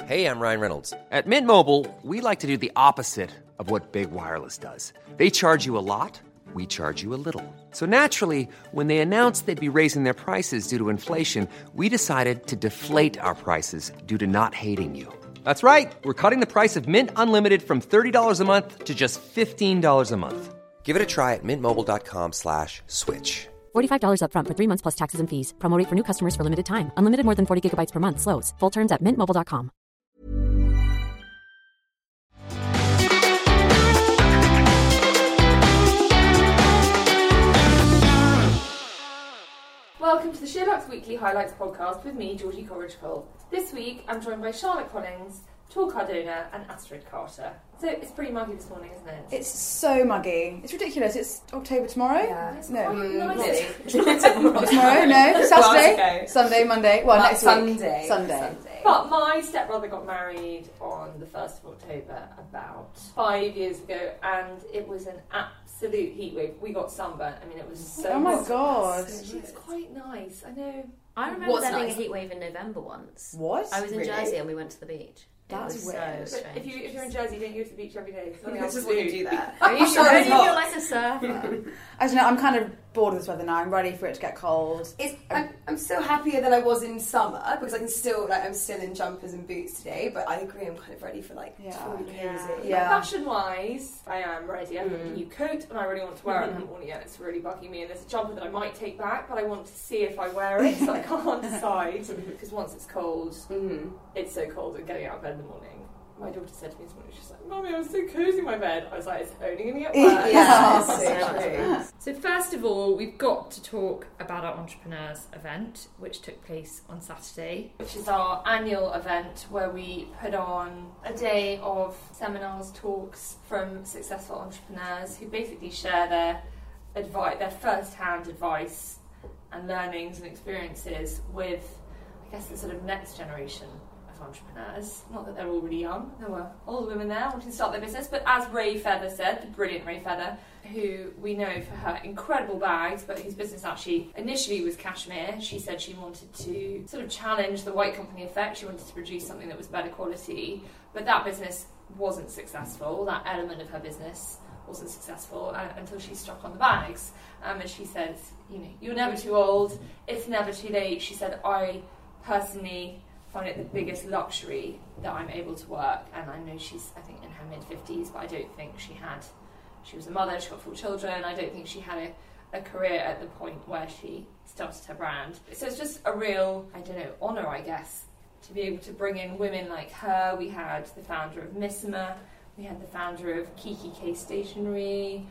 Hey, I'm Ryan Reynolds. At Mint Mobile, we like to do the opposite of what Big Wireless does. They charge you a lot, we charge you a little. So naturally, when they announced they'd be raising their prices due to inflation, we decided to deflate our prices due to not hating you. That's right. We're cutting the price of Mint Unlimited from $30 a month to just $15 a month. Give it a try at mintmobile.com/switch. $45 up front for 3 months plus taxes and fees. Promo rate for new customers for limited time. Unlimited more than 40 gigabytes per month. Slows full terms at mintmobile.com. Welcome to the Sherlock's Weekly Highlights podcast with me, Georgie Corridge-Cole. This week, I'm joined by Charlotte Collins, Tor Cardona and Astrid Carter. So it's pretty muggy this morning, isn't it? It's so muggy. It's ridiculous. It's October tomorrow? Yeah. It's no. Nice. Not tomorrow, no. Saturday, Sunday, Monday. Well, next Sunday. week. Sunday. But my stepbrother got married on the 1st of October about 5 years ago, and it was an absolute heat wave. We got sunburnt. I mean, it was so Oh my hot. God. It's quite nice. I know. I remember there being a heat wave in November once. What? I was in Jersey and we went to the beach. That's weird. So But if you're in Jersey, don't you go to the beach every day? I just wouldn't do that. Are you sure? Don't you feel like a surfer? I don't know, I'm kind of bored of this weather now. I'm ready for it to get cold. I'm still happier than I was in summer because I can still I'm still in jumpers and boots today. But I agree, I'm kind of ready for cozy. Yeah. Fashion-wise, I am ready. I have a new coat and I really want to wear it. I haven't worn it yet. It's really bugging me. And there's a jumper that I might take back, but I want to see if I wear it, so I can't decide. Because once it's cold, it's so cold and getting out of bed in the morning. My daughter said to me this morning, she's like, "Mummy, I'm so cozy in my bed." I was like, "It's only going to get worse." Yeah, so true. So first of all, we've got to talk about our Entrepreneurs event, which took place on Saturday, which is our annual event where we put on a day of seminars, talks from successful entrepreneurs who basically share their advice, their first-hand advice and learnings and experiences with, I guess, the sort of next generation of entrepreneurs. Not that they're all really young, there were older women there wanting to start their business, but as Ray Feather said, the brilliant Ray Feather, who we know for her incredible bags, but whose business actually initially was cashmere, she said she wanted to sort of challenge the white company effect. She wanted to produce something that was better quality, but that business wasn't successful. That element of her business wasn't successful until she struck on the bags. And she said, you're never too old, it's never too late. She said, I personally find it the biggest luxury that I'm able to work, and I know she's, I think, in her mid-50s, but I don't think she was a mother, she got 4 children, I don't think she had a career at the point where she started her brand. So it's just a real, honour, I guess, to be able to bring in women like her. We had the founder of Missima, we had the founder of Kiki K Stationery,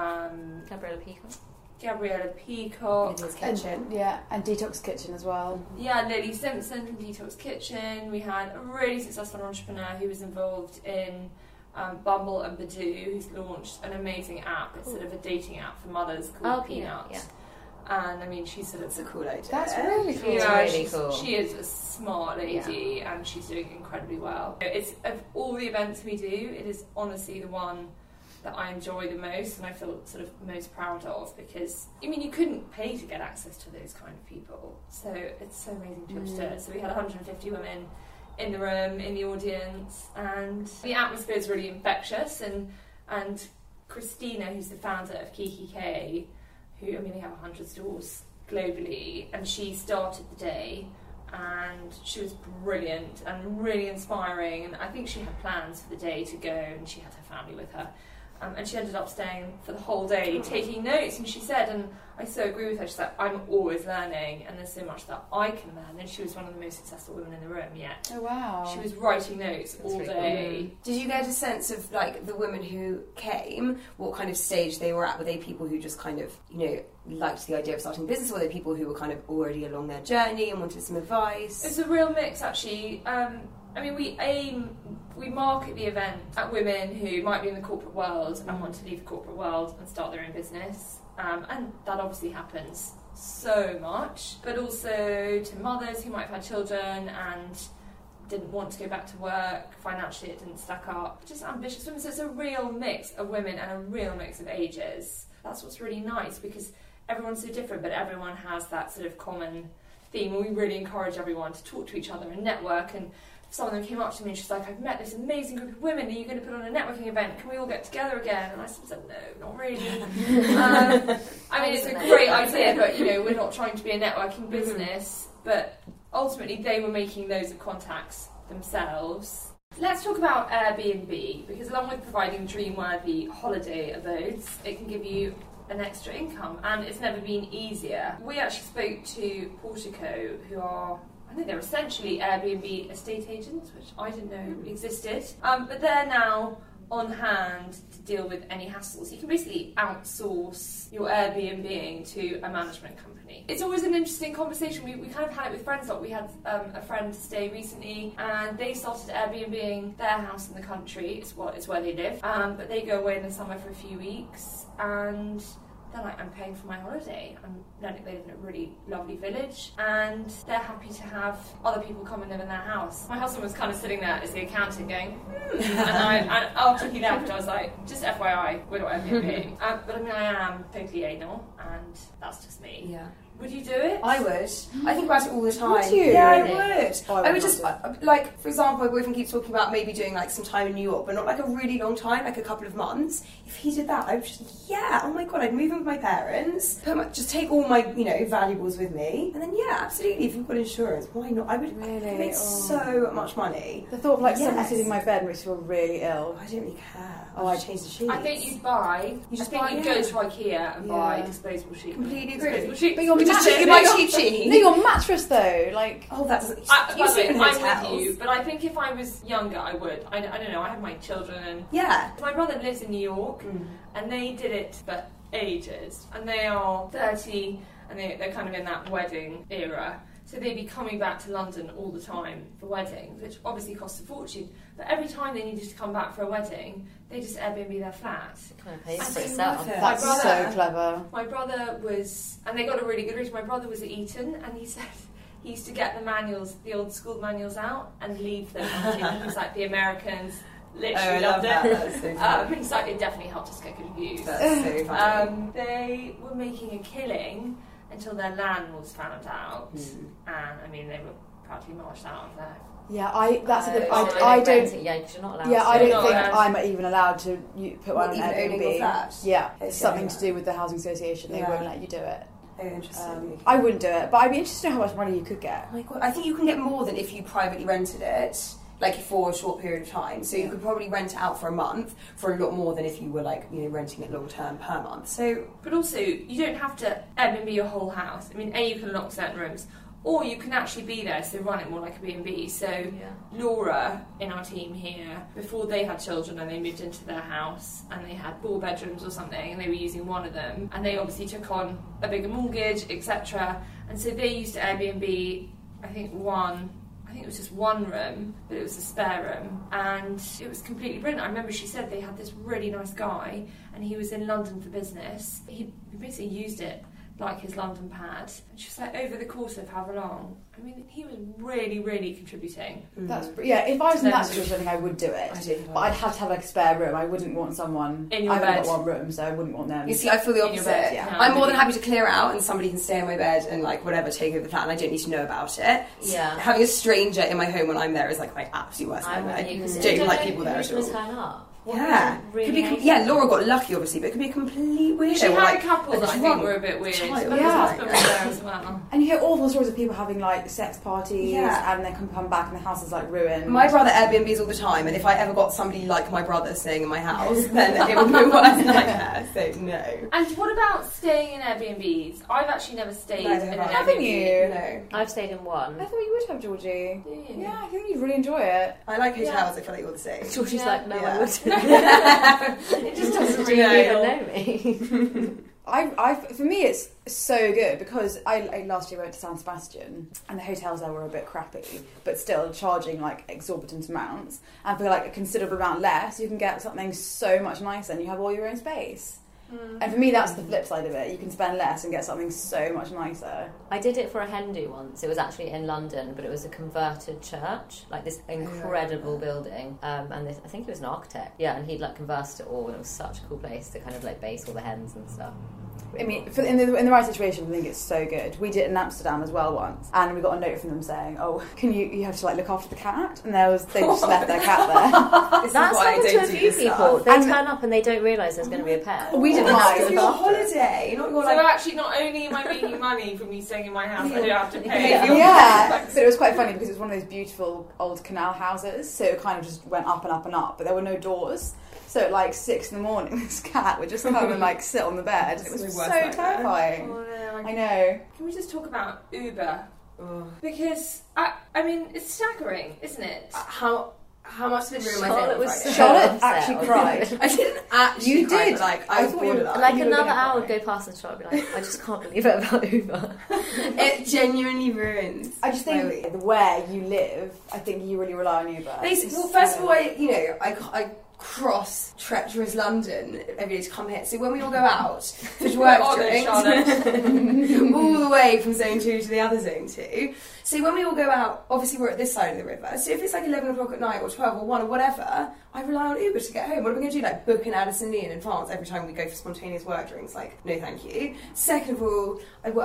Gabriella Peacock. Lily's Kitchen. And Detox Kitchen as well. Yeah, Lily Simpson from Detox Kitchen. We had a really successful entrepreneur who was involved in Bumble and Badoo, who's launched an amazing app. It's sort of a dating app for mothers called Peanut. Yeah. And I mean, she's sort of... That's a cool idea. That's really cool. Yeah, really cool. She is a smart lady and she's doing incredibly well. It's, of all the events we do, it is honestly the one that I enjoy the most and I feel sort of most proud of, because you couldn't pay to get access to those kind of people, so it's so amazing to have to do it. So we had 150 women in the room, in the audience, and the atmosphere is really infectious, and Christina, who's the founder of Kiki K, who, they have 100 stores globally, and she started the day and she was brilliant and really inspiring, and I think she had plans for the day to go and she had her family with her. And she ended up staying for the whole day, taking notes. And she said, and I so agree with her, she's like, I'm always learning, and there's so much that I can learn. And she was one of the most successful women in the room yet. Oh, wow. She was writing notes all day. Did you get a sense of, the women who came, what kind of stage they were at? Were they people who just kind of, liked the idea of starting a business, or were they people who were kind of already along their journey and wanted some advice? It's a real mix, actually. We market the event at women who might be in the corporate world and want to leave the corporate world and start their own business. And that obviously happens so much. But also to mothers who might have had children and didn't want to go back to work. Financially, it didn't stack up. Just ambitious women. So it's a real mix of women and a real mix of ages. That's what's really nice, because everyone's so different, but everyone has that sort of common theme. And we really encourage everyone to talk to each other and network and some of them came up to me and she's like, I've met this amazing group of women, are you going to put on a networking event? Can we all get together again? And I said, no, not really. I mean, it's a great idea, but, you know, we're not trying to be a networking business. But ultimately, they were making loads of contacts themselves. Let's talk about Airbnb, because along with providing dream-worthy holiday abodes, it can give you an extra income, and it's never been easier. We actually spoke to Portico, who are, I think they're essentially Airbnb estate agents, which I didn't know existed, but they're now on hand to deal with any hassles. You can basically outsource your Airbnb to a management company. It's always an interesting conversation. We kind of had it with friends. Like we had a friend stay recently, and they started Airbnb their house in the country. It's where they live, but they go away in the summer for a few weeks, and they're like, I'm paying for my holiday. They live in a really lovely village, and they're happy to have other people come and live in their house. My husband was kind of sitting there as the accountant going, and after he left, I was like, just FYI, we're not Airbnb. But I mean, I am totally anal, and that's just me. Yeah. Would you do it? I would. I think about it all the time. Would you? Yeah, I Really? would. Oh, I would just, like, for example, my boyfriend keeps talking about maybe doing, like, some time in New York, but not, like, a really long time, like a couple of months. If he did that, I would just, yeah, oh my God, I'd move in with my parents, just take all my, you know, valuables with me, and then, yeah, absolutely, if you've got insurance, why not? I would make so much money. The thought of like someone Yes. sitting in my bed makes me feel really ill. I don't really care. Oh, I change the sheets. I think you'd buy. You just I think buy, you'd yeah. go to IKEA and buy Yeah. disposable sheets. Completely Disposable agree. sheets. But your Just mattress, you buy cheap sheets. no, your mattress though, like Oh, that doesn't. By You the sleep way, in I'm hotels. with you, but I think if I was younger, I would. I don't know. I have my children, and Yeah. my brother lives in New York, and they did it for ages, and they are 30, and they're kind of in that wedding era. So they'd be coming back to London all the time for weddings, which obviously costs a fortune. But every time they needed to come back for a wedding, they just Airbnb their flat. Kind of pays I for think itself. worth it. that's My brother- so clever. My brother was, and they got a really good reason. My brother was at Eton, and he said he used to get the manuals, the old school manuals out, and leave them. He was like, the Americans literally loved that. it. That's so funny. He's like, it definitely helped us get good reviews. That's so funny. They were making a killing until their land was found out, and I mean, they were practically marched out of there. Yeah, that's a good. Oh, I don't. Yeah, because you're not allowed. Yeah, to. I don't Not think allowed. I'm even allowed to put one on Even owning your Airbnb. flat? Yeah, Okay, it's something yeah. to do with the housing association. They Yeah. won't let you do it. Oh, interesting. I wouldn't do it, but I'd be interested to know how much money you could get. Oh my God, I think you can get more than if you privately rented it, like for a short period of time. So you could probably rent it out for a month for a lot more than if you were like, you know, renting it long term per month. So But also, you don't have to Airbnb your whole house. I mean, you can lock certain rooms, or you can actually be there, so run it more like a B&B. So Laura, in our team here, before they had children and they moved into their house and they had 4 bedrooms or something and they were using one of them, and they obviously took on a bigger mortgage, etc. And so they used to Airbnb, I think it was just one room, but it was a spare room, and it was completely brilliant. I remember she said they had this really nice guy, and he was in London for business. He basically used it like his London pad. And she was like, over the course of however long, I mean, he was really, really contributing. That's yeah. If I was in Then- that situation, I think I would do it. I do. But I'd have to have like a spare room. I wouldn't want someone. In your I've only bed. got one room, so I wouldn't want them. you see, I feel the In your opposite. bed, yeah. I'm more than happy to clear out and somebody can stay in my bed and like whatever, take over the flat, and I don't need to know about it. Yeah. Having a stranger in my home when I'm there is like my absolute worst I'm nightmare. with you, 'cause I it don't like doesn't people there at really all. turn up. Yeah, Really could be. hate Yeah, it. Laura got lucky, obviously, but it could be a complete weirdo. She or, had like, a couple that I think drunk were a bit weird, child. but his Yeah. husband was there as well. And you hear awful stories of people having like sex parties, Yeah. and they can come back and the house is like ruined. My brother Airbnbs all the time, and if I ever got somebody like my brother staying in my house, then it would be my worst nightmare. So no. And what about staying in Airbnbs? I've actually never stayed Neither in an have I. Haven't Airbnb. you? No. I've stayed in one. I thought you would have, Georgie. Do you? Yeah, I think you'd really enjoy it. I like hotels. I feel like you're the same. Georgie's Yeah. like, no, Yeah. I wouldn't. It just Doesn't doesn't really really even know me. For me, it's so good because I last year went to San Sebastian and the hotels there were a bit crappy, but still charging like exorbitant amounts. And for like a considerable amount less, you can get something so much nicer and you have all your own space. And for me, that's the flip side of it. You can spend less and get something so much nicer. I did it for a hen do once. It was actually in London, but it was a converted church, like this incredible building. And I think he was an architect. Yeah, and he'd like converted it all, and it was such a cool place to kind of like base all the hens and stuff. I mean, in the right situation, I think it's so good. We did it in Amsterdam as well once, and we got a note from them saying, "Oh, can you have to like look after the cat?" And they just left their cat there. That's happened to a few people. They turn up and they don't realise there's going to be a pet. We didn't mind. It's your holiday. So actually, not only am I making money from you staying in my house, I don't have to pay. Yeah, but it was quite funny because it was one of those beautiful old canal houses, so it kind of just went up and up and up, but there were no doors. So at like 6 a.m, this cat would just come and like sit on the bed. It was so terrifying. Oh, no, I know. Can we just talk about Uber? Because I mean, it's staggering, isn't it? How much did it ruin my day on Friday? Charlotte actually cried. I didn't actually cry, did. but like I was borderline. Like another hour would go past and Charlotte would be like, I just can't believe it about Uber. It genuinely ruins. I just think where you live, I think you really rely on Uber. Well, first of all, I cross treacherous London every day to come here. So when we all go out for work drinks, all the way from zone 2 to the other zone 2. So when we all go out, obviously we're at this side of the river. So if it's like 11 o'clock at night or 12 or 1 or whatever, I rely on Uber to get home. What are we going to do? Like book an Addison Lee in advance every time we go for spontaneous work drinks? Like, no thank you. Second of all,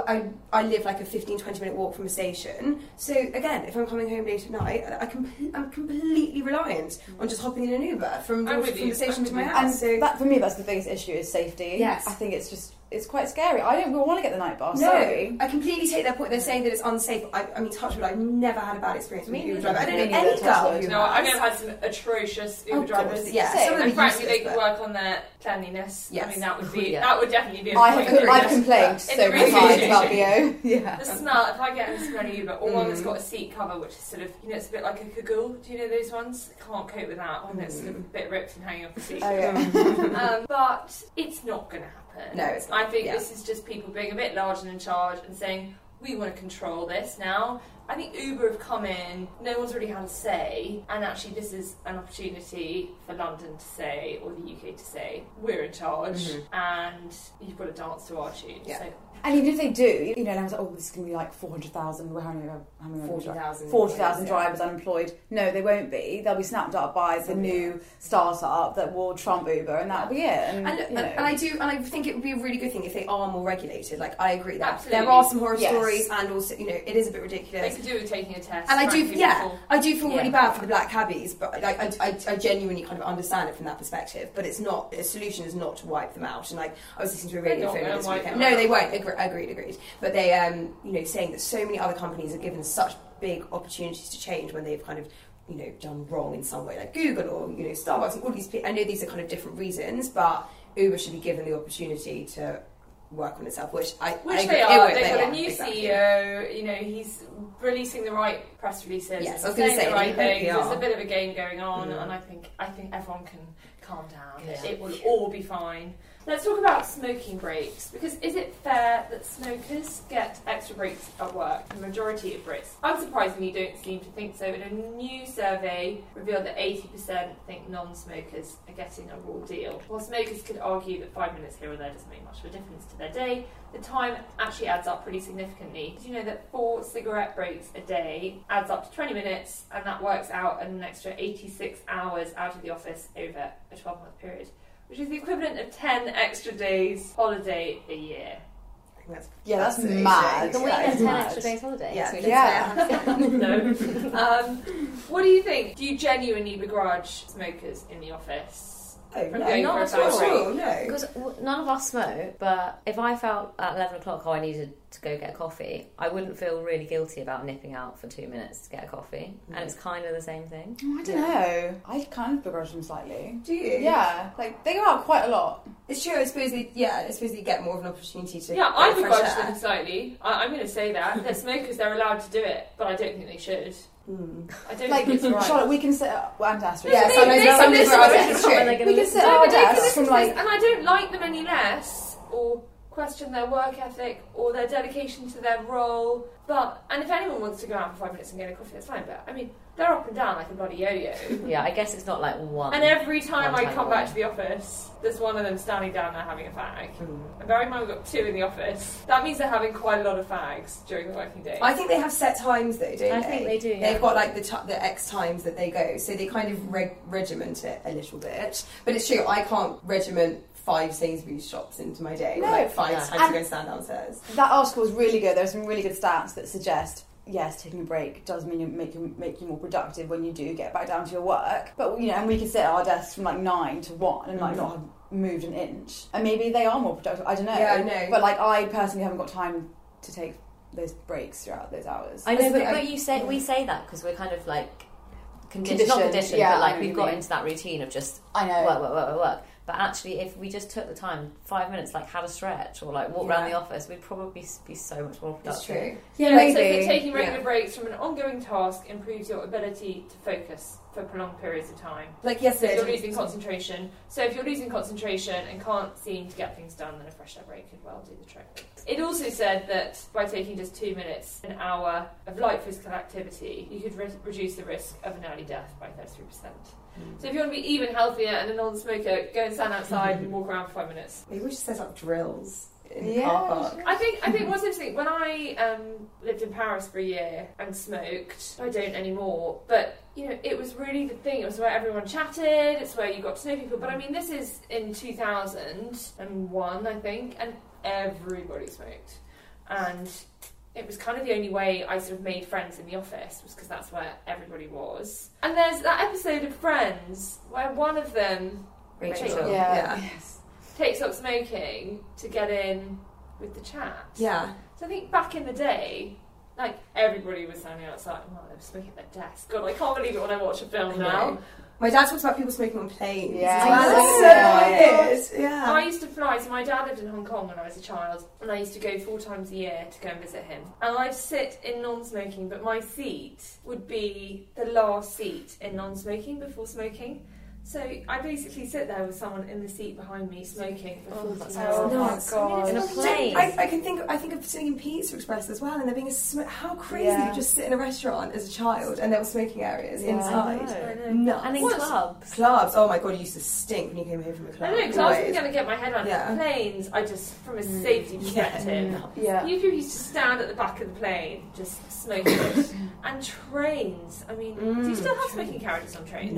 I live like a 15-20 minute walk from a station. So again, if I'm coming home late at night, I'm completely reliant on just hopping in an Uber from the station to my house. And so that, for me, that's the biggest issue is safety. Yes. I think it's quite scary. I don't want to get the night bus. No, Sorry. I completely take their point. They're saying that it's unsafe. I mean, touch wood, I've never had a bad experience with an Uber driver. I don't know any girl who No, I mean, I've had some atrocious Uber drivers. Yeah, some of them and frankly, they could work on their cleanliness. Yes. I mean, that would definitely be a I've point. complained so many times about BO. Yeah. The smell, if I get in a smelly Uber, or one that's got a seat cover, which is sort of, it's a bit like a cagoule. Do you know those ones? Can't cope with that. One that's sort of a bit ripped and hanging off the seat. Oh, yeah. But it's not going to happen. No, it's not. I think this is just people being a bit large and in charge and saying, we want to control this now. I think Uber have come in, no one's really had a say, and actually this is an opportunity for London to say, or the UK to say, we're in charge, and you've got to dance to our tune. Yeah. So, And even if they do, everyone's like, oh, this is going to be like 400,000, how many 40,000 drivers unemployed. No, they won't be. They'll be snapped up by the new startup that will trump Uber, and that'll be it. And I think it would be a really good thing if they are more regulated. Like, I agree that Absolutely. there are some horror stories, and also, it is a bit ridiculous. they could do with taking a test. And I do feel really bad for the Yeah. black cabbies, but I genuinely kind of understand it from that perspective. But it's not, the solution is not to wipe them out. And like, I was listening to a radio They're show not this gonna weekend. wipe No, them they out. won't. Agreed. But they, saying that so many other companies are given such big opportunities to change when they've kind of, done wrong in some way, like Google or, Starbucks and all these people. I know these are kind of different reasons, but Uber should be given the opportunity to work on itself, which they agree. are. They've got are, a new exactly. CEO. He's releasing the right press releases. Yes, I was saying going to say the right things. PR. There's a bit of a game going on, and I think everyone can calm down. Yeah. It will all be fine. Let's talk about smoking breaks, because is it fair that smokers get extra breaks at work? The majority of Brits, unsurprisingly, don't seem to think so. But a new survey revealed that 80% think non-smokers are getting a raw deal. While smokers could argue that 5 minutes here or there doesn't make much of a difference to their day, the time actually adds up pretty significantly. Did you know that 4 cigarette breaks a day adds up to 20 minutes, and that works out an extra 86 hours out of the office over a 12-month period, which is the equivalent of 10 extra days holiday a year. That's that's mad. Can we That get is 10 mad. extra days holiday? Yeah. So we No. What do you think? Do you genuinely begrudge smokers in the office from going not for a at all. break? No. Because none of us smoke, but if I felt at 11 o'clock, I needed to go get a coffee, I wouldn't feel really guilty about nipping out for 2 minutes to get a coffee. And it's kind of the same thing. I don't know. I kind of begrudge them slightly. Do you? Yeah, like they go out quite a lot. It's true. I suppose they get more of an opportunity to. Yeah, I get fresh begrudge air. them slightly. I'm going to say that. They're smokers, they're allowed to do it, but I don't think they should. I don't Like think it's right. Charlotte, we can sit and Astrid. Yeah, They- sometimes they- some they- days where I they- think it's When true. they're gonna We can listen sit to at No, our but they can desks listen from to like. this, and I don't like them any less, or question their work ethic or their dedication to their role. And if anyone wants to go out for 5 minutes and get a coffee, that's fine. But I mean, they're up and down like a bloody yo-yo. Yeah, I guess it's not like one. And every time One I time come back only. to the office, there's one of them standing down there having a fag. And bear in mind, we've got 2 in the office. That means they're having quite a lot of fags during the working day. I think they have set times though, don't they? I think they do, yeah. They've got like the X times that they go, so they kind of regiment it a little bit. But it's true, I can't regiment 5 Sainsbury's shops into my day, No. or like 5 times to And- go and stand downstairs. That article was really good. There are some really good stats that suggest, yes, taking a break does mean make you more productive when you do get back down to your work. But and we can sit at our desks from like 9 to 1 and like not have moved an inch. And maybe they are more productive. I don't know. Yeah, I know. But like I personally haven't got time to take those breaks throughout those hours. I know, but we say that because we're kind of like conditioned, not conditioned, yeah, but like I know we've what you got mean. into that routine of just I know. work. But actually, if we just took the time, 5 minutes, like had a stretch or like walk around the office, we'd probably be so much more productive. It's true. Yeah, Like, so maybe. if taking regular breaks from an ongoing task improves your ability to focus for prolonged periods of time. Like So yesterday, if you're losing concentration. So if you're losing concentration and can't seem to get things done, then a fresh air break could well do the trick. It also said that by taking just 2 minutes an hour of light physical activity, you could reduce the risk of an early death by 33%. So if you want to be even healthier and a non-smoker, go and stand outside and walk around for 5 minutes. maybe we should set up drills in the Yeah. car park. I think what's interesting, when I lived in Paris for a year and smoked, I don't anymore, but it was really the thing. It was where everyone chatted, it's where you got to know people. But I mean, this is in 2001, I think, and everybody smoked. And it was kind of the only way I sort of made friends in the office, was because that's where everybody was. And there's that episode of Friends where one of them, Rachel. Yeah. Yes. takes up smoking to get in with the chat. Yeah. So I think back in the day, like, everybody was standing outside. Well, they were smoking at their desk. God, I can't believe it when I watch a film now. My dad talks about people smoking on planes. Yeah. as well. I It's so weird. Yeah. I used to fly, so my dad lived in Hong Kong when I was a child, and I used to go 4 times a year to go and visit him. And I'd sit in non-smoking, but my seat would be the last seat in non-smoking before smoking. So I basically sit there with someone in the seat behind me smoking for 40 that's hours. nuts. Oh my God. In a plane. I think of sitting in Pizza Express as well, and there being how crazy Yeah. you just sit in a restaurant as a child and there were smoking areas Yeah. inside. I know. Nuts. And in What's- clubs. Clubs, oh my god, you used to stink when you came home from a club. I know, because I wasn't Always. going to get my head around Yeah. planes. I just, from a safety perspective, Yeah. you people used to stand at the back of the plane, just smoking. And trains. I mean, do you still have smoking carriages on trains? No.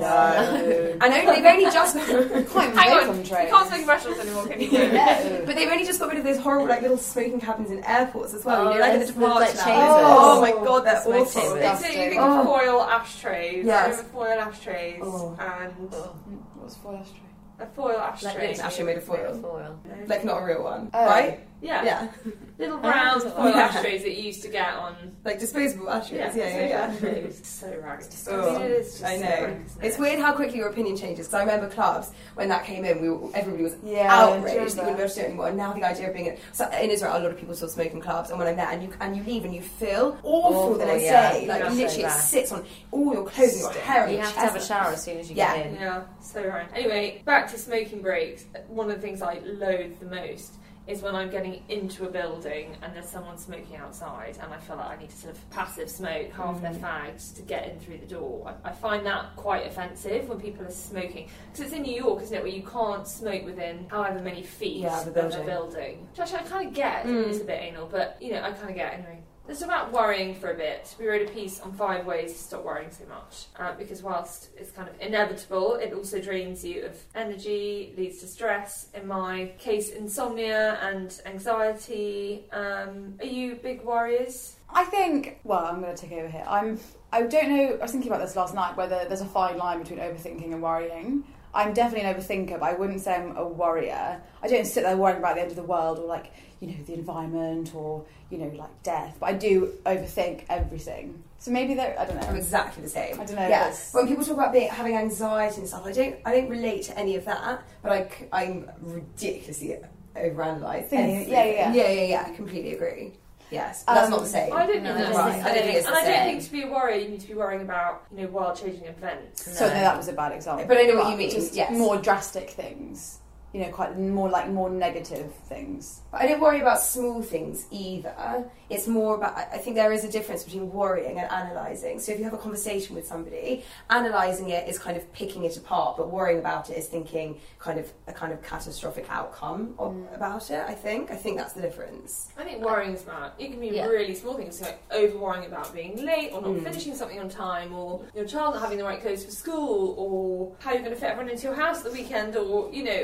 I know, they've only just Can't Hang wait on, on you trains. can't smoke in restaurants anymore, can you? No. But they've only just got rid of those horrible like little smoking cabins in airports as well. Oh, Like at there's the the, departure like, lounge. chambers. Oh my god, they're Smoke awful. chambers. So you think Oh. of foil ashtrays. Yes. You have foil ashtrays Oh. and What's foil ashtray? a foil ashtray. Like It's actually made of foil. Foil. Like not a real one, Oh. right? Yeah. Yeah. Little round Oh. foil Yeah. ashtrays that you used to get on. Like disposable ashtrays. Yeah. It's so ragged. Oh, I mean, it is just I so know. ragged, isn't It's it? weird how quickly your opinion changes. Because I remember clubs when that came in, everybody was Yeah, outraged that I you remember. wouldn't be able to do it anymore. And now the idea of being in Israel, a lot of people still smoke in clubs. And when I'm there, and you leave and you feel awful the next yeah. day. Like Yeah, so literally, it bad. sits on all your clothes and your hair. and You your have to have a chest. shower as soon as you Yeah. get in. Yeah, so right. Anyway, back to smoking breaks. One of the things I loathe the most is when I'm getting into a building and there's someone smoking outside and I feel like I need to sort of passive smoke half their fags to get in through the door. I find that quite offensive when people are smoking. Because it's in New York, isn't it, where you can't smoke within however many feet Yeah, the of building. a building. Which actually I kind of get. It's a bit anal, but, I kind of get anyway. It's about worrying for a bit. We wrote a piece on 5 ways to stop worrying so much. Because whilst it's kind of inevitable, it also drains you of energy, leads to stress. In my case, insomnia and anxiety. Are you big worriers? I think, well, I'm going to take over here. I don't know, I was thinking about this last night, whether there's a fine line between overthinking and worrying. I'm definitely an overthinker, but I wouldn't say I'm a worrier. I don't sit there worrying about the end of the world or like, the environment or, like death. But I do overthink everything. So maybe I don't know. I'm exactly the same. I don't know. Yeah. When people talk about having anxiety and stuff, I don't relate to any of that. But I'm ridiculously overanalyzed. Thinking, everything. yeah. Yeah. I completely agree. Yes, but that's not the same. I don't think No, that's right. the I don't think same. it's the And I don't same. think to be a worrier, you need to be worrying about, world-changing events. So no, that was a bad example. But I know what you mean, Just yes. more drastic things. Quite more negative things. But I don't worry about small things either. It's more about, I think there is a difference between worrying and analysing. So if you have a conversation with somebody, analysing it is kind of picking it apart, but worrying about it is thinking a kind of catastrophic outcome about it, I think. I think that's the difference. I think worrying is bad. It can be Yeah. really small things, like over-worrying about being late or not finishing something on time, or your child not having the right clothes for school, or how you're going to fit everyone into your house at the weekend, or,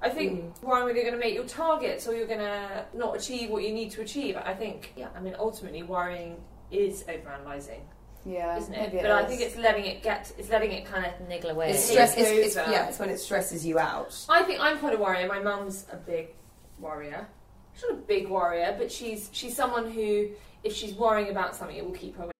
I think worrying whether you're going to make your targets or you're going to not achieve what you need to achieve. I think, ultimately worrying is overanalyzing. Yeah, isn't it? maybe But I think it's letting it kind of niggle away. It's stress. It's when it stresses you out. I think I'm quite a worrier. My mum's a big worrier. She's not a big worrier, but she's someone who, if she's worrying about something, it will keep her.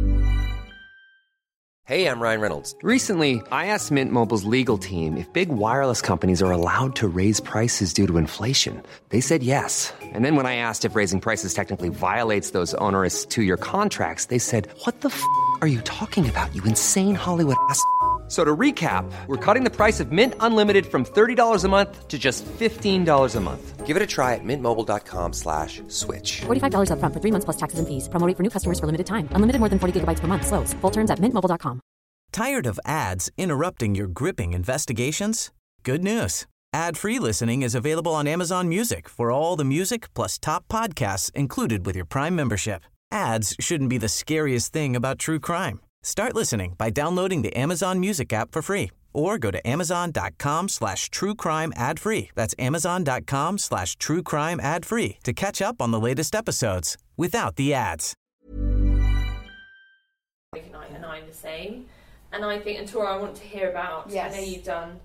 Hey, I'm Ryan Reynolds. Recently, I asked Mint Mobile's legal team if big wireless companies are allowed to raise prices due to inflation. They said yes. And then when I asked if raising prices technically violates those onerous 2-year contracts, they said, "What the f*** are you talking about, you insane Hollywood ass?" So to recap, we're cutting the price of Mint Unlimited from $30 a month to just $15 a month. Give it a try at mintmobile.com/switch. $45 up front for 3 months plus taxes and fees. Promo rate for new customers for limited time. Unlimited more than 40 gigabytes per month. Slows full terms at mintmobile.com. Tired of ads interrupting your gripping investigations? Good news. Ad-free listening is available on Amazon Music for all the music plus top podcasts included with your Prime membership. Ads shouldn't be the scariest thing about true crime. Start listening by downloading the Amazon Music app for free or go to amazon.com/truecrime ad-free. That's amazon.com/truecrime ad-free to catch up on the latest episodes without the ads. And I'm the same. And I think, and Tora, I want to hear about, Yes. I know you've done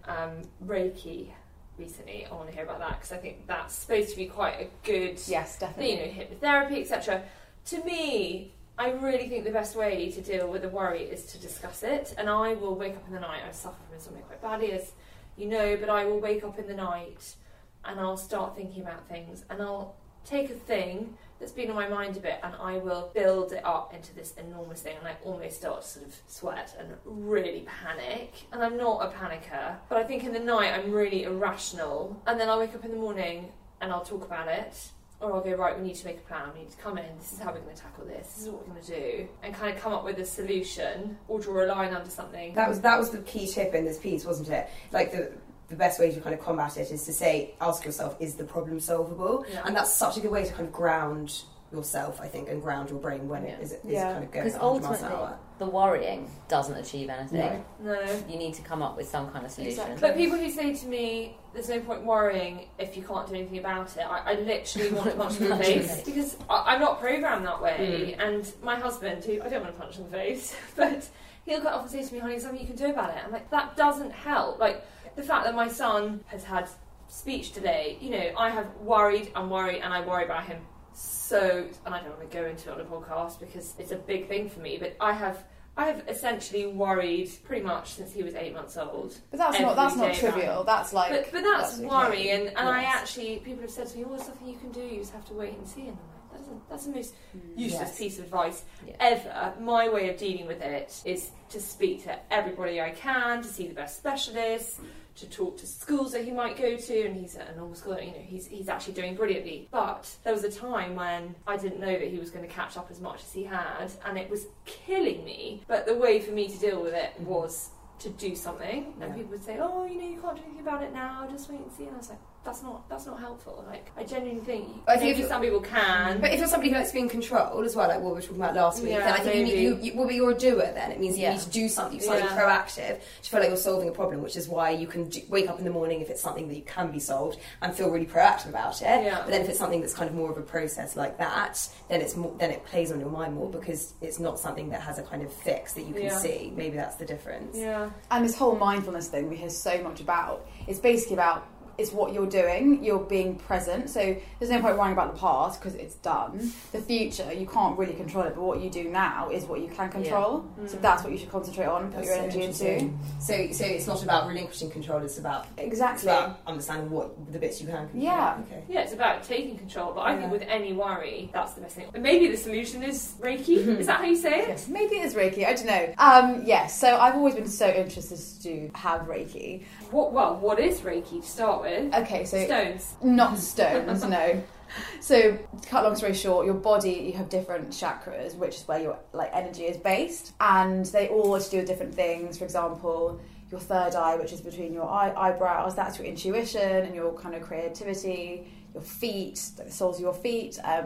Reiki recently. I want to hear about that because I think that's supposed to be quite a good, Yes, definitely. hypnotherapy, etc. To me, I really think the best way to deal with a worry is to discuss it. And I will wake up in the night, I suffer from insomnia quite badly, as you know, but I will wake up in the night and I'll start thinking about things and I'll take a thing that's been on my mind a bit and I will build it up into this enormous thing and I almost start to sort of sweat and really panic. And I'm not a panicker, but I think in the night I'm really irrational. And then I'll wake up in the morning and I'll talk about it. Or I'll go, right, we need to make a plan, we need to come in, this is how we're going to tackle this is what we're going to do, and kind of come up with a solution or draw a line under something. That was the key tip in this piece, wasn't it? Like the best way to kind of combat it is to ask yourself, is the problem solvable? Yeah. And that's such a good way to kind of ground yourself, I think, and ground your brain when it is kind of going 100 miles an hour. The worrying doesn't achieve anything. No. You need to come up with some kind of solution. Exactly. But people who say to me, there's no point worrying if you can't do anything about it, I literally want to punch them in the face. Because I'm not programmed that way. And my husband, who I don't want to punch in the face, but he'll quite often say to me, honey, something you can do about it. I'm like, that doesn't help. Like, the fact that my son has had speech delay, I have worried and I worry about him. So, and I don't want to go into it on a podcast because it's a big thing for me, but I have essentially worried pretty much since he was 8 months old. But that's not trivial. That's like, but that's worry, okay. and I actually, people have said to me, "Oh, there's nothing you can do. You just have to wait and see." And I'm like, that's the most useless piece of advice ever. My way of dealing with it is to speak to everybody I can, to see the best specialists, to talk to schools that he might go to, and he's at a normal school, he's actually doing brilliantly. But there was a time when I didn't know that he was going to catch up as much as he had, and it was killing me. But the way for me to deal with it was to do something. And people would say, "Oh, you can't do anything about it now, just wait and see." And I was like, that's not helpful. Like, I genuinely think maybe some people can. But if you're somebody who likes to be in control as well, like what we were talking about last week, then I think you're a doer then. It means you need to do something proactive to feel like you're solving a problem, which is why you can wake up in the morning if it's something that can be solved and feel really proactive about it. Yeah. But then if it's something that's kind of more of a process like that, then it plays on your mind more because it's not something that has a kind of fix that you can see. Maybe that's the difference. Yeah. And this whole mindfulness thing we hear so much about is basically about it's what you're doing, you're being present. So there's no point worrying about the past because it's done. The future, you can't really control it, but what you do now is what you can control. So that's what you should concentrate on, put your energy into. So it's not about relinquishing control, it's about understanding what the bits you can control. Yeah. Okay. Yeah, it's about taking control, but I think with any worry, that's the best thing. And maybe the solution is Reiki. Is that how you say it? Yes, maybe it is Reiki, I don't know. Yes, so I've always been so interested to have Reiki. What is Reiki to start with? Okay, so stones. Not stones, no. So, to cut a long story short, your body, you have different chakras, which is where your energy is based, and they all do different things. For example, your third eye, which is between your eyebrows, that's your intuition and your kind of creativity. Your feet, the soles of your feet,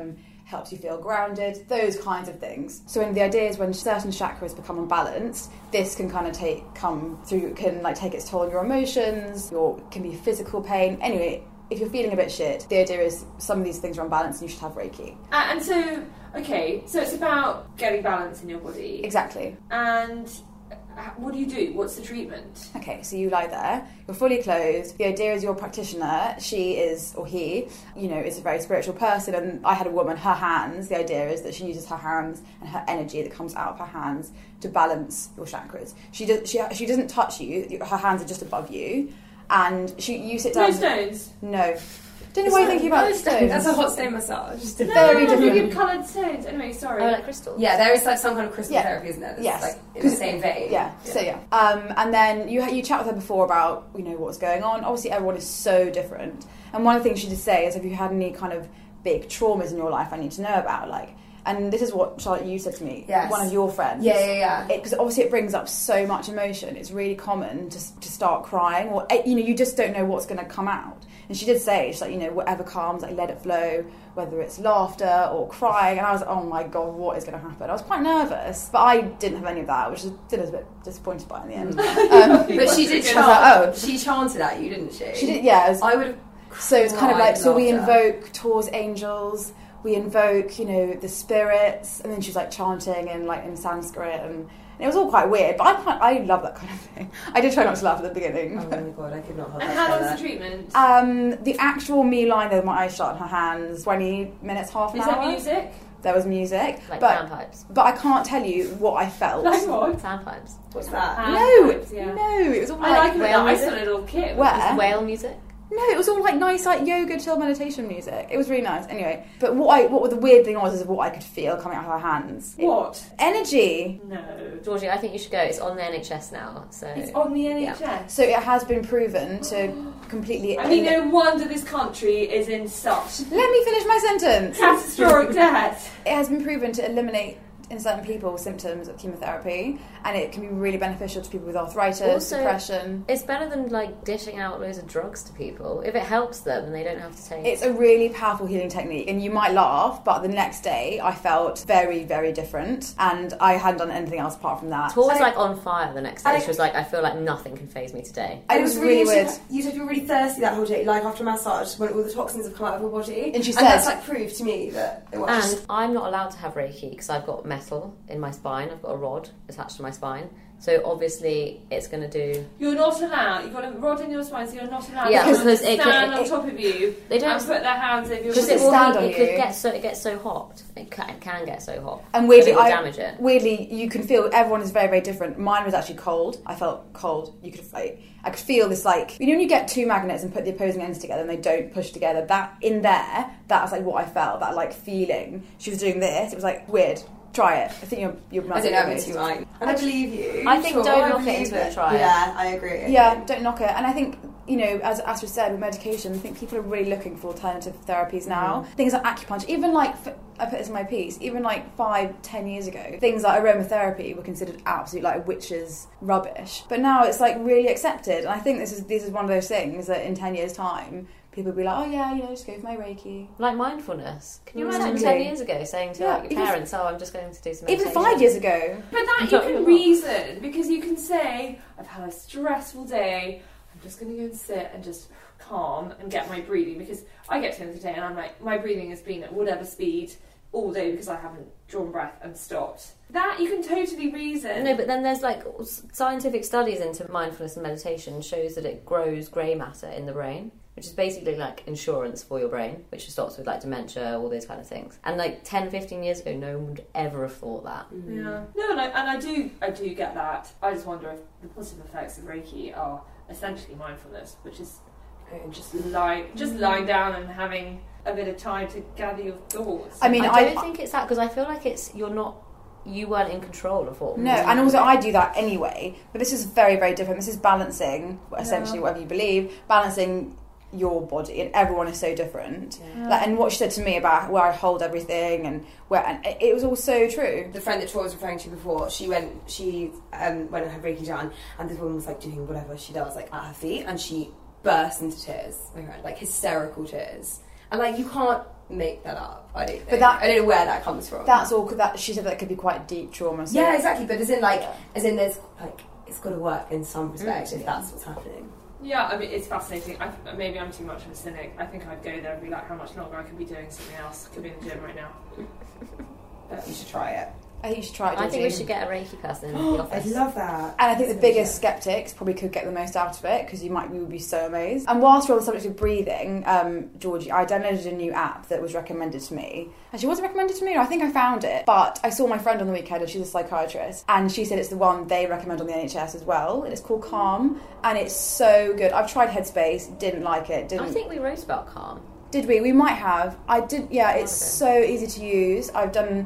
helps you feel grounded, those kinds of things. So the idea is when certain chakras become unbalanced, this can kind of take its toll on your emotions, can be physical pain. Anyway, if you're feeling a bit shit, the idea is some of these things are unbalanced and you should have Reiki. And so it's about getting balance in your body. Exactly. And what do you do? What's the treatment? Okay, so you lie there, you're fully clothed. The idea is your practitioner, she is, or he, is a very spiritual person. And I had a woman, her hands, the idea is that she uses her hands and her energy that comes out of her hands to balance your chakras. She doesn't touch you, her hands are just above you. And you sit down. No stones? No. Don't know why you're thinking about stones. That's a hot stone massage. Very different. You give coloured stones. Anyway, sorry. Oh, like crystals? Yeah, there is like some kind of crystal therapy, isn't there? That's yes. like in the same vein. Yeah. So yeah. And then you chat with her before about what's going on. Obviously, everyone is so different. And one of the things she did say is, have you had any kind of big traumas in your life I need to know about? And this is what, Charlotte, you said to me. Yes. One of your friends. Yeah. Because obviously it brings up so much emotion. It's really common to start crying, or you just don't know what's going to come out. And she did say, she's like, whatever comes, let it flow, whether it's laughter or crying. And I was like, oh my God, what is going to happen? I was quite nervous, but I didn't have any of that, which I was a bit disappointed by in the end. But she did chant. She chanted at you, didn't she? She did, yeah. I would have. So it's kind of like, so we invoke Taurus angels, we invoke, the spirits, and then she's like chanting in Sanskrit, and it was all quite weird, but I love that kind of thing. I did try not to laugh at the beginning. Oh my God, I could not have. And how long's the treatment? The actual me lying there with my eyes shut and her hands, 20 minutes, half an hour. Is there music? There was music. Like but, sandpipes. But I can't tell you what I felt. Like what? Sandpipes. What's that? No, Yeah. no, it was all I like it. whale I music? saw a little kit. Where? Whale music. No, it was all like nice, like yoga, chill meditation music. It was really nice. Anyway, but what the weird thing was is what I could feel coming out of her hands. What? Energy. No. Georgie, I think you should go. It's on the NHS now. So It's on the NHS. So it has been proven to completely. I mean, no wonder this country is in such Let me finish my sentence. catastrophic debt. It has been proven to eliminate in certain people symptoms of chemotherapy, and it can be really beneficial to people with arthritis, Also, depression. it's better than like dishing out loads of drugs to people. If it helps them, then they don't have to take. It's a really powerful healing technique, and you might laugh, but the next day I felt very, very different, and I hadn't done anything else apart from that. Tor was like on fire the next day. She was like, I feel like nothing can faze me today. It was really weird. You said you were really thirsty that whole day, like after a massage, when all the toxins have come out of your body. And she said, that's like proof to me that it was. And I'm not allowed to have Reiki because I've got metal in my spine. I've got a rod attached to my spine. So obviously it's going to do... You're not allowed. You've got a rod in your spine, so you're not allowed Yeah, to because it stand could- on top of you They don't- and put their hands over your Just body. it stand on it could you. it gets so hot. It can get so hot. And weirdly, it will damage it. Weirdly, you can feel everyone is very, very different. Mine was actually cold. I felt cold. I could feel this when you get two magnets and put the opposing ends together and they don't push together. That in there, that was like what I felt. That like feeling. She was doing this. It was like weird. Try it. I think you're. I don't know, it's too right. And I believe you. I think Sure, don't I knock it believe until you try it. Yeah, I agree. Yeah, don't knock it. And I think, as Astrid said, with medication, I think people are really looking for alternative therapies now. Things like acupuncture, even I put this in my piece, even 5-10 years ago, things like aromatherapy were considered absolute witches' rubbish. But now it's really accepted. And I think this is one of those things that in 10 years' time, people will be like, oh yeah, just go for my Reiki. Like mindfulness. Can you imagine Exactly. 10 years ago saying to your even- parents, I'm just going to do some Even meditation. 5 years ago. But that you can reason, because you can say, I've had a stressful day, I'm just going to go and sit and just calm and get my breathing, because I get to the end of the day and I'm like, my breathing has been at whatever speed all day because I haven't drawn breath and stopped. That you can totally reason. No, but then there's scientific studies into mindfulness and meditation shows that it grows grey matter in the brain, which is basically like insurance for your brain, which stops with dementia, all those kind of things. And 10-15 years ago, no one would ever have thought that. Yeah. No, and I do get that. I just wonder if the positive effects of Reiki are essentially mindfulness, which is just lying down and having a bit of time to gather your thoughts. I mean, I don't think it's that, because I feel like you weren't in control of what. No, and also I do that anyway, but this is very, very different. This is balancing, essentially, whatever you believe, balancing your body, and everyone is so different. And what she said to me about where I hold everything and it was all so true. The friend that Troy was referring to before, she went and had Reiki done, and this woman was doing whatever she does at her feet, and she burst into tears, hysterical tears. And like, you can't make that up. I don't think. But that- I don't know where that comes from. That's all. That she said that could be quite deep trauma. So Yeah, exactly. But as in there's like, it's got to work in some respect if that's what's happening. Yeah, I mean, it's fascinating. Maybe I'm too much of a cynic. I think I'd go there and be like, how much longer I could be doing something else. I could be in the gym right now. But you should try it. I think you should try it. I think we should get a Reiki person in the office. I'd love that. And I think the biggest skeptics probably could get the most out of it because you would be so amazed. And whilst we're on the subject of breathing, Georgie, I downloaded a new app that was recommended to me. Actually, was it recommended to me? No, I think I found it. But I saw my friend on the weekend, and she's a psychiatrist, and she said it's the one they recommend on the NHS as well. And it's called Calm, and it's so good. I've tried Headspace, didn't like it. I think we wrote about Calm. Did we? We might have. I did. Yeah, it's so easy to use. So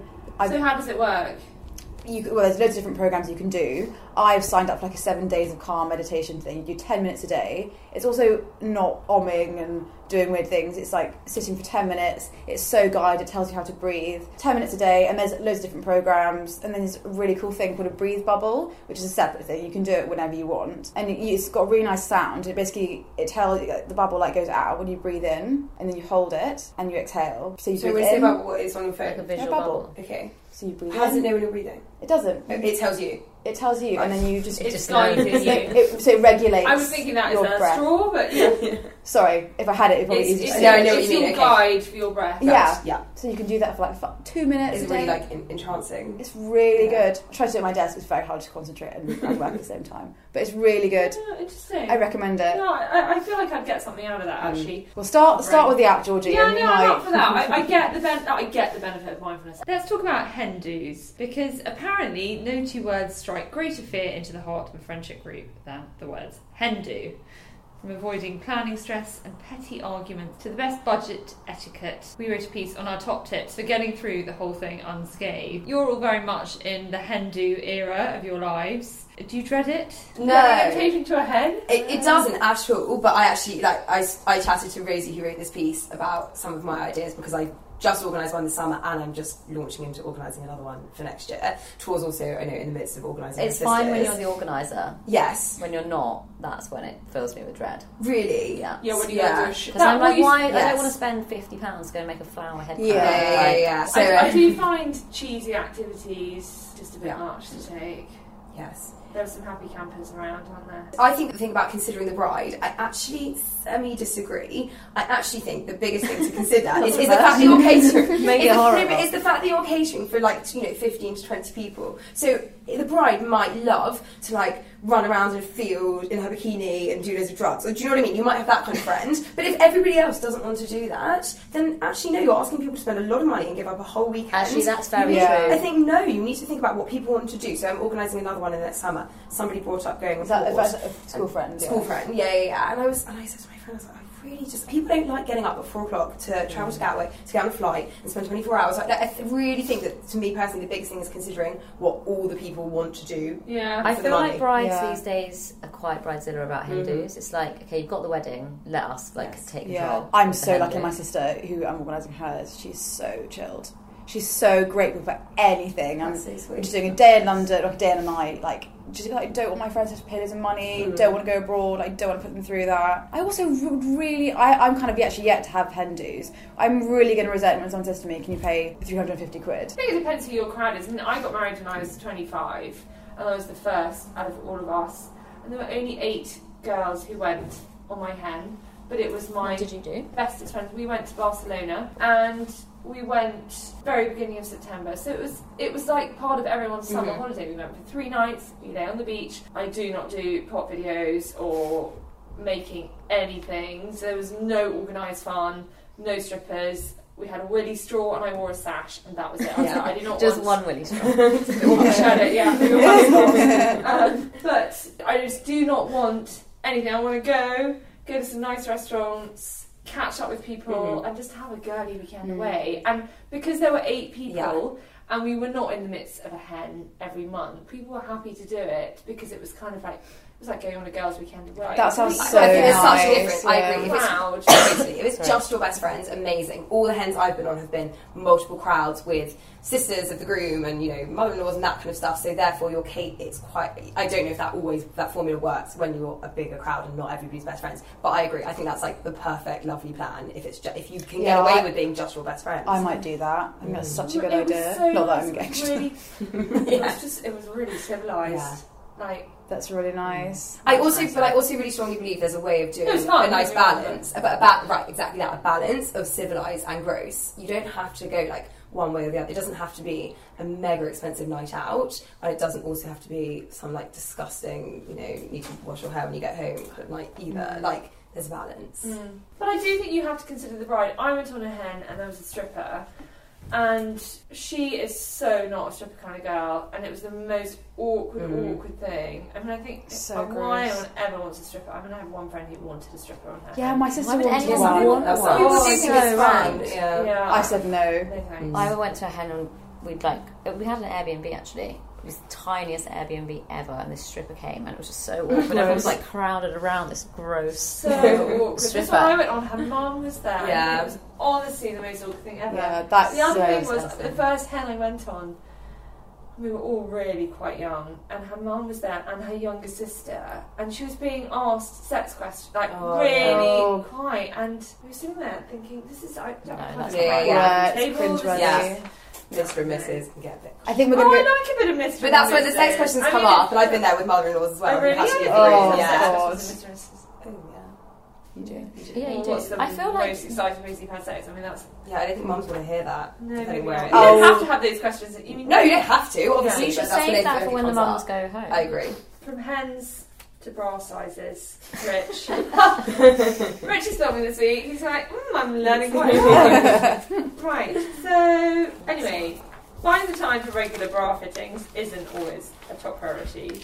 how does it work? There's loads of different programs you can do. I've signed up for like a 7 days of calm meditation thing. You do 10 minutes a day. It's also not omming and doing weird things. It's like sitting for 10 minutes. It's so guided. It tells you how to breathe. 10 minutes a day, and there's loads of different programs. And then there's a really cool thing called a breathe bubble, which is a separate thing. You can do it whenever you want. And it's got a really nice sound. It tells you, the bubble like goes out when you breathe in, and then you hold it and you exhale. So you breathe when you in. say bubble, what is on your phone? Like a visual A bubble. bubble. Okay. So you breathe How does in. it know when you're breathing? It doesn't. It tells you. It tells you, and then you just... It's guiding you. So it regulates. I was thinking that your as a breath. straw, but yeah. Sorry, if I had it, it'd probably be easier to It's say. No, I know what you mean, your okay. guide for your breath. Yeah. So you can do that for like 2 minutes. It's a really day. like entrancing. It's really good. I tried to do it at my desk. It's very hard to concentrate and work at the same time. But it's really good. Yeah, interesting. I recommend it. No, I feel like I'd get something out of that actually. Well, start with the app, Georgie. Yeah, and no, you I'm might... up for that. I get the benefit of mindfulness. Let's talk about hen do's, because apparently no two words strike greater fear into the heart of a friendship group than the words hen do. From avoiding planning stress and petty arguments to the best budget etiquette, we wrote a piece on our top tips for getting through the whole thing unscathed. You're all very much in the hen do era of your lives. Do you dread it? No. An invitation to a hen? It doesn't at all, but I actually, I chatted to Rosie who wrote this piece about some of my ideas because I just organised one this summer and I'm just launching into organising another one for next year. Twas also, I know, in the midst of organising It's fine when you're the organiser. Yes. When you're not, that's when it fills me with dread. Really? Yeah. Yeah, when you go to a Because I'm like, why? I Yes. don't want to spend £50 to go and make a flower head. Yeah. So, I do find cheesy activities just a bit much to take. yes. There were some happy campers around, aren't there? I think the thing about considering the bride, I actually semi-disagree. I actually think the biggest thing to consider is the fact that you're catering. Make it horrible. It's the fact that you're catering for 15 to 20 people. So the bride might love to run around in a field in her bikini and do loads of drugs. Or, do you know what I mean? You might have that kind of friend. But if everybody else doesn't want to do that, then actually no, you're asking people to spend a lot of money and give up a whole weekend. Actually, that's very Yeah. true. I think no, you need to think about what people want to do. So I'm organising another one in the next summer. Somebody brought up going on Is that board. a school friend? School friend, yeah. And I said to my friend, I was like, I really just, people don't like getting up at 4 o'clock to travel to Gatwick, to get on a flight and spend 24 hours. I really think that, to me personally, the biggest thing is considering what all the people want to do. Yeah. I for the feel money. like brides Yeah. these days are quite bridezilla about Hindus. It's like, okay, you've got the wedding, let us take Yeah. control. I'm of the so hen lucky. do. My sister, who I'm organising hers, she's so chilled. She's so grateful for anything. That's so sweet. We're just doing a day in London, like a day and a night. Just I don't want my friends to have to pay loads of money. Don't want to go abroad. I don't want to put them through that. I also really, I'm kind of yet to have hen do's. I'm really going to resent when someone says to me, "Can you pay 350 quid?" I think it depends who your crowd is. I mean, I got married when I was 25, and I was the first out of all of us. And there were only 8 girls who went on my hen, but it was my What did you do? best experience. We went to Barcelona, and we went very beginning of September, so it was like part of everyone's summer holiday. We went for 3 nights. We lay on the beach. I do not do pop videos or making anything. So there was no organised fun, no strippers. We had a willy straw and I wore a sash, and that was it. I did not Just want one willy straw. I shared it, yeah. But I just do not want anything. I want to go to some nice restaurants, catch up with people, and just have a girly weekend away. And because there were 8 people, and we were not in the midst of a hen every month, people were happy to do it because it was kind of like, it was like going on a girls' weekend away. That sounds I so think there's nice. such a difference. I agree. Crowd. If it's just your best friends, amazing. All the hens I've been on have been multiple crowds with sisters of the groom and, you know, mother-in-laws and that kind of stuff. So therefore, your cake, it's quite. I don't know if that formula works when you're a bigger crowd and not everybody's best friends. But I agree. I think that's like the perfect, lovely plan. If you can get away with being just your best friends, I might do that. I think that's such a good It was idea. so Not that I'm nice. engaged. It was really civilised. Yeah. Like, That's really nice. I also really strongly believe there's a way of doing It was fun, a nice don't get me wrong. balance. Right, exactly that. A balance of civilised and gross. You don't have to go like one way or the other. It doesn't have to be a mega expensive night out, and it doesn't also have to be some like disgusting, you know, you need to wash your hair when you get home kind of night either. Like, there's a balance. but I do think you have to consider the bride. I went on a hen and there was a stripper, and she is so not a stripper kind of girl, and it was the most awkward thing. I mean, I think So why gross. anyone ever wants a stripper. I mean, I have one friend who wanted a stripper on her. Yeah, my sister Why would wanted anyone one. want That's one? people Oh, do think so it's fun. right. Yeah. I said no. No thanks. I went to a hen and we had an Airbnb actually. It was the tiniest Airbnb ever, and this stripper came, and it was just so awkward. Everyone was like crowded around this gross So awkward. This stripper. one I went on, her mum was there. Yeah. It was honestly the most awkward thing ever. Yeah, that's the other so thing was, disgusting. the first hen I went on, we were all really quite young, and her mum was there and her younger sister, and she was being asked sex questions, like really quite, and we were sitting there thinking, this is, I don't know, that's Yeah, it's tables, cringeworthy. Yeah. Mr. and Mrs. can get a bit. I think we're Oh, going I to like a bit of mystery. But that's when the sex questions come up, and I've been there with mother-in-laws as well. I really Actually, Oh, yeah. God. Oh, You do. Yeah, you do. What's the I feel like most exciting reason you've had sex? I mean, that's... yeah, I don't think mums want to hear that. No, depending maybe where not. it You is. don't have to have those questions. You mean, No, you don't have to, obviously. you should but that's save when that it for when the comes mums up. go home. I agree. From hens to bra sizes, Rich. Rich is filming this week. He's like, I'm learning quite a lot. Right, so anyway, finding the time for regular bra fittings isn't always a top priority.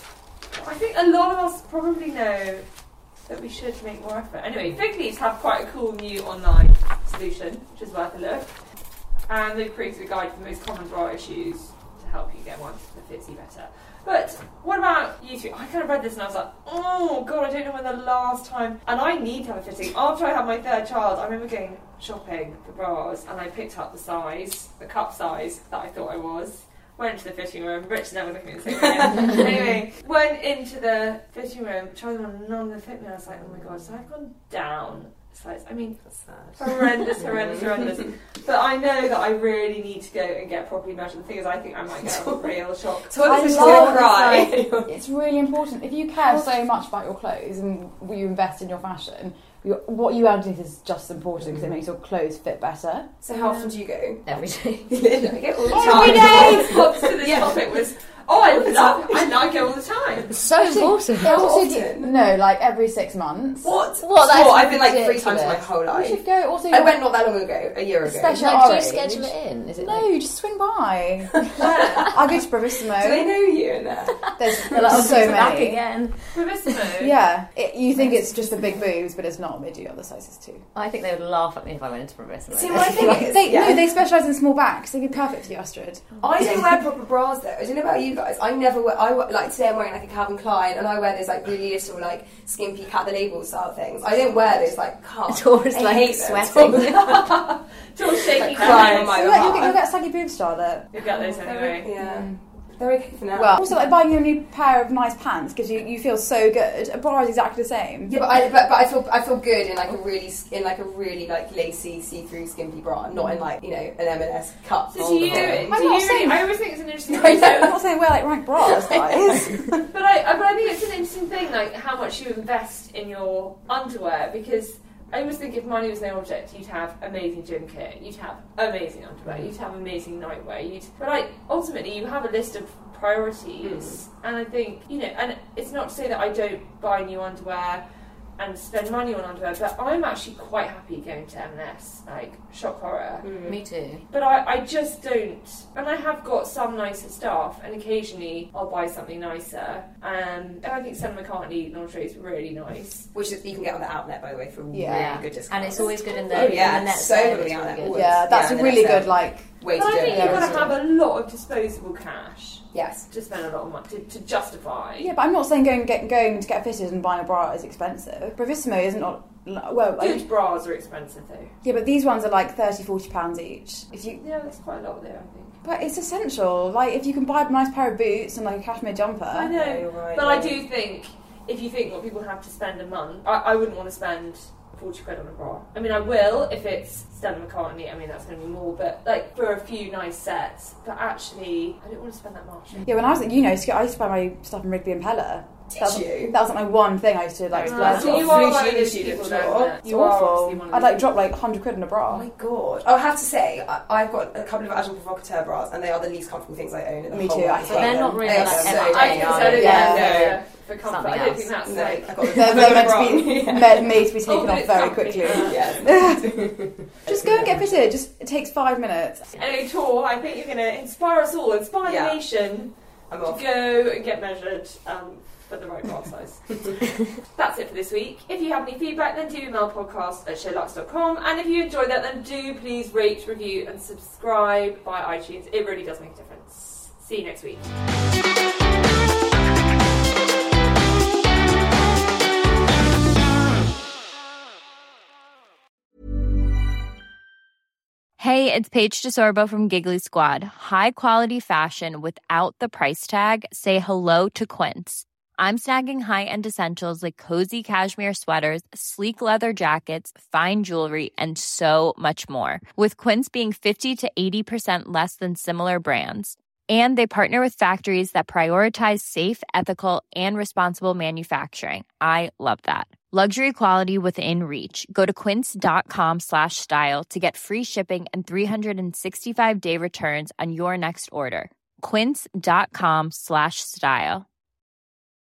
I think a lot of us probably know that we should make more effort. Anyway, Fig Leaves have quite a cool new online solution, which is worth a look. And they've created a guide for the most common bra issues to help you get one that fits you better. But what about you two? I kind of read this and I was like, oh god, I don't know when the last time... And I need to have a fitting. After I had my third child, I remember going shopping for bras and I picked up the size, the cup size that I thought I was. Went to the fitting room. Rich never looked at me the same way again. Anyway, went into the fitting room, tried them on, none of them fit me. I was like, oh my god, so I've gone down size. I mean, That's sad. horrendous. But I know that I really need to go and get properly measured. The thing is, I think I might get a real shock. So I'm I just love cry. It's really important. If you care so much about your clothes and you invest in your fashion, what you underneath is just as important because it makes your clothes fit better. So how often do you go? Every day. I go all the Every time. day! The response to this topic was, I go all the time. So important. How Also, often? no, like every 6 months. What? That's I've been like 3 ridiculous. times my whole You life. should go. Also, I went not that long ago, a year ago. Especially- Like, do our you age. schedule it in? Is it No, like... you just swing by. I go to Bravissimo. Do they know you in there? There's They're like, oh, so she's back many. again. Bravissimo. Yeah, you think it's just the big boobs, but it's not. They do other sizes too. I think they would laugh at me if I went into Bravissimo. See, my thing is, No, they specialise in small backs. They'd be perfect for you, Astrid. I don't wear proper bras though. I don't know about you guys. I never wear. Like today I'm wearing like a Calvin Klein, and I wear those like really little like skimpy cat the label style things. I don't wear those like cups. Taurus I like hate them. sweating. Till shaking crying on my hands. You'll get saggy boobs, Charlotte. You'll get those anyway. Yeah, they're okay for now. Well, also like buying you a new pair of nice pants because you feel so good. A bra is exactly the same. yeah, but I feel good in like a really like lacy see-through skimpy bra, not in like, you know, an M&S cup. So do you, I'm not saying- I always think it's an interesting I'm thing. not saying wear like rank bras, guys. But I think it's an interesting thing, like how much you invest in your underwear, because I always think if money was no object, you'd have amazing gym kit, you'd have amazing underwear, you'd have amazing nightwear, but like ultimately you have a list of priorities, and I think, you know, and it's not to say that I don't buy new underwear and spend money on underwear, but I'm actually quite happy going to M&S, like shock horror. Me too. But I just don't, and I have got some nicer stuff, and occasionally I'll buy something nicer. And I think Stella McCartney lingerie is really nice, which is, you can get on the outlet, by the way, for really good discounts. And it's always good in the net. So good on the outlet. Yeah, that's a really good way but to do I it. think you've got to have a lot of disposable cash. Yes. To spend a lot of money to justify. Yeah, but I'm not saying going to get fitted and buying a bra is expensive. Bravissimo isn't Good bras are expensive though. Yeah, but these ones are like £30-40 each. Yeah, that's quite a lot there, I think. But it's essential. Like, if you can buy a nice pair of boots and like a cashmere jumper. I know, but I do think if you think what people have to spend a month, I wouldn't want to spend 40 quid on a bra. I mean, I will if it's Stella McCartney. I mean, that's going to be more, but like for a few nice sets. But actually, I don't want to spend that much. Yeah, when I was at uni, I used to buy my stuff in Rigby and Pella. Did you? That was like my one thing I used to like splurge So on. you are one of those people, though. It's awful. I'd like drop like 100 quid on a bra. Oh my god! I have to say, I've got a couple of Agent Provocateur bras, and they are the least comfortable things I own in the Me whole too. world. But they're not really They are like so everyday, I are consider they? yeah, for comfort. Something I don't else. think that's No, like. I've got They're meant to be made to be taken but off it's very comfy. quickly. Yeah. Just go and get fitted. It takes 5 minutes. Anyway, Tor, I think you're going to inspire us all, inspire the nation I'm to off. go and get measured for the right bra size. That's it for this week. If you have any feedback, then do email podcast@sherlock's.com. And if you enjoyed that, then do please rate, review, and subscribe via iTunes. It really does make a difference. See you next week. Hey, it's Paige DeSorbo from Giggly Squad. High quality fashion without the price tag. Say hello to Quince. I'm snagging high-end essentials like cozy cashmere sweaters, sleek leather jackets, fine jewelry, and so much more. With Quince being 50 to 80% less than similar brands. And they partner with factories that prioritize safe, ethical, and responsible manufacturing. I love that. Luxury quality within reach. Go to quince.com/style to get free shipping and 365-day returns on your next order. Quince.com/style.